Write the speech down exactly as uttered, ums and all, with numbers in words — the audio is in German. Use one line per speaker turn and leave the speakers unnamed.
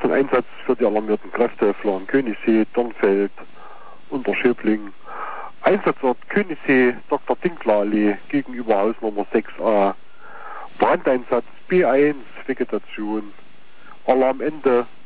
zum Einsatz für die alarmierten Kräfte Flachen Königssee, Dornfeld, Unterschöbling. Einsatzort Königssee, Doktor Dinklerallee gegenüber Haus Nummer sechs a. Brandeinsatz B eins, Vegetation. Alarmende